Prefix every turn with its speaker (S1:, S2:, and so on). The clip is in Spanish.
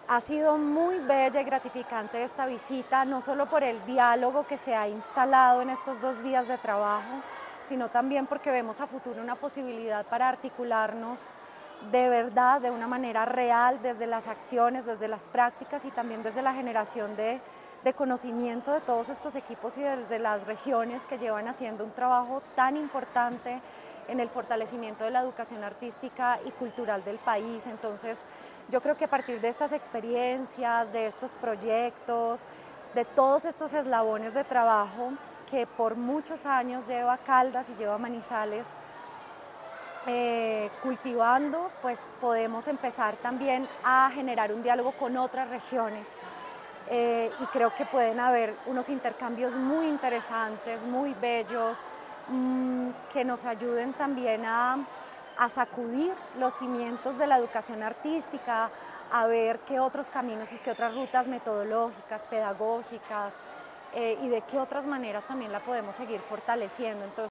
S1: Ha sido muy bella y gratificante esta visita, no solo por el diálogo que se ha instalado en estos 2 días de trabajo, sino también porque vemos a futuro una posibilidad para articularnos de verdad, de una manera real, desde las acciones, desde las prácticas y también desde la generación de conocimiento de todos estos equipos y desde las regiones que llevan haciendo un trabajo tan importante en el fortalecimiento de la educación artística y cultural del país. Entonces, yo creo que a partir de estas experiencias, de estos proyectos, de todos estos eslabones de trabajo que por muchos años lleva Caldas y lleva Manizales cultivando, pues podemos empezar también a generar un diálogo con otras regiones. Y creo que pueden haber unos intercambios muy interesantes, muy bellos, que nos ayuden también a sacudir los cimientos de la educación artística, a ver qué otros caminos y qué otras rutas metodológicas, pedagógicas, y de qué otras maneras también la podemos seguir fortaleciendo. Entonces,